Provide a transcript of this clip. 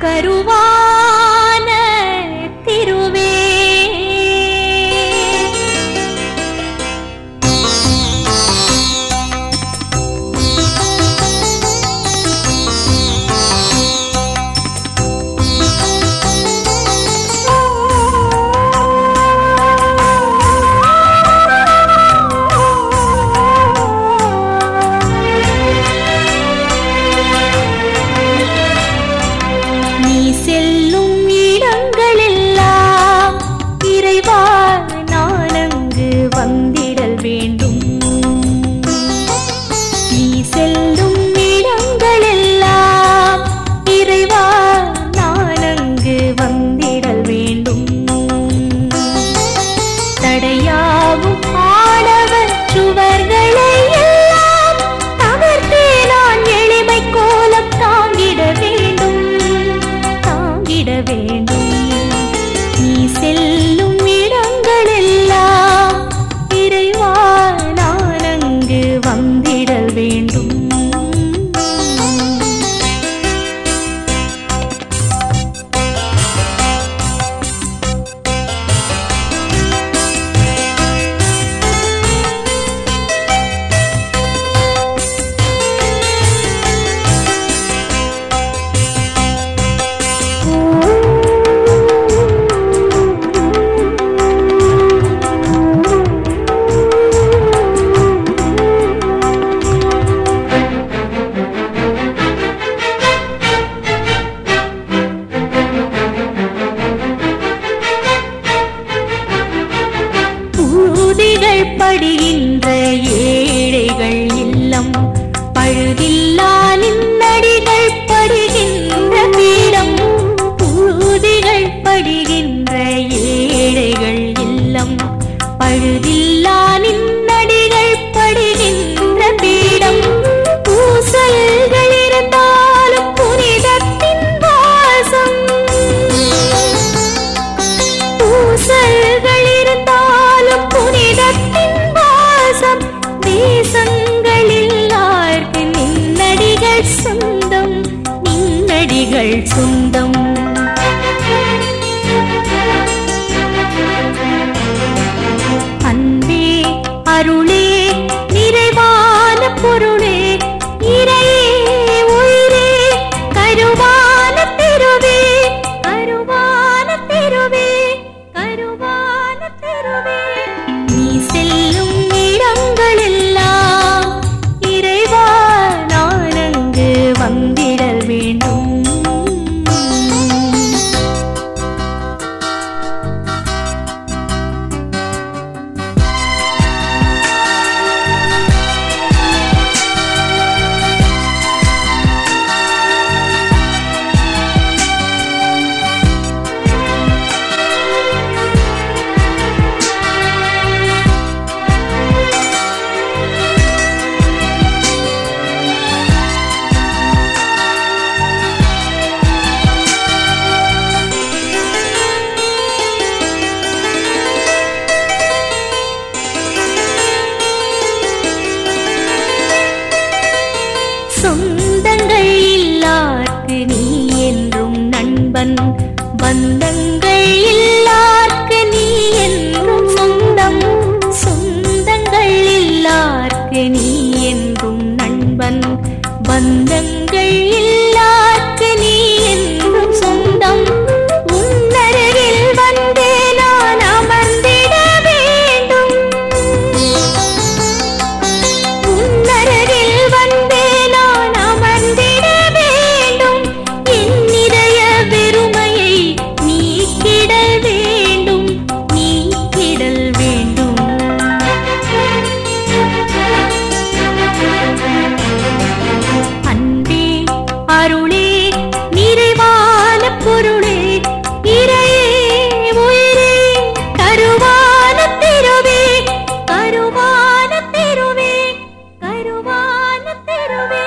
கருவான திருவே படுகின்ற ஏழைகள் இல்லம் பழுதில்லா நின்னடிகள் படுகின்ற பீடம் பூதிகள் படுகின்ற ஏழைகள் இல்லம் பழுதில்லா நின்னடிகள் படுகின்ற பீடம் பூசல்கள் இருந்தாலும் புனிதத்தின் வாசம் பூசல்கள் இருந்தாலும் புனிதத்தின் தேசங்களில்லார்க்கு நின்னடிகள் சொந்தம் நின்னடிகள் சொந்தம் அன்பே அருளே நிறைவான பொருளே இறையே உயிரே கருவான தெருவே கருவான தெருவே கருவான தெருவே நீ செல்லும் இடங்களெல்லாம் இறைவா நான் அங்கு வந்திடல் வேண்டும். சொந்தங்கள் இல்லார்க்கு நீ என்றும் நண்பன் பந்தங்கள் இல்லார்க்கு நீ என்றும் சொந்தம் சொந்தங்கள் இல்லார்க்கு நீ என்றும் நண்பன் பந்தங்கள் இல்லார்க்கு நீ என்றும் சொந்தம் உன்னருகில் வந்தே நான் அமர்ந்திட வேண்டும் உன்னருகில் வந்தே அமர்ந்திட வேண்டும் என் இதய வெறுமையை நீக்கிடல் வேண்டும் நீக்கிடல் வேண்டும் அன்பே அருளே நிறைவான பொருளே இறையே உயிரே கருவான தெருவே கருவான தெருவே கருவான தெருவே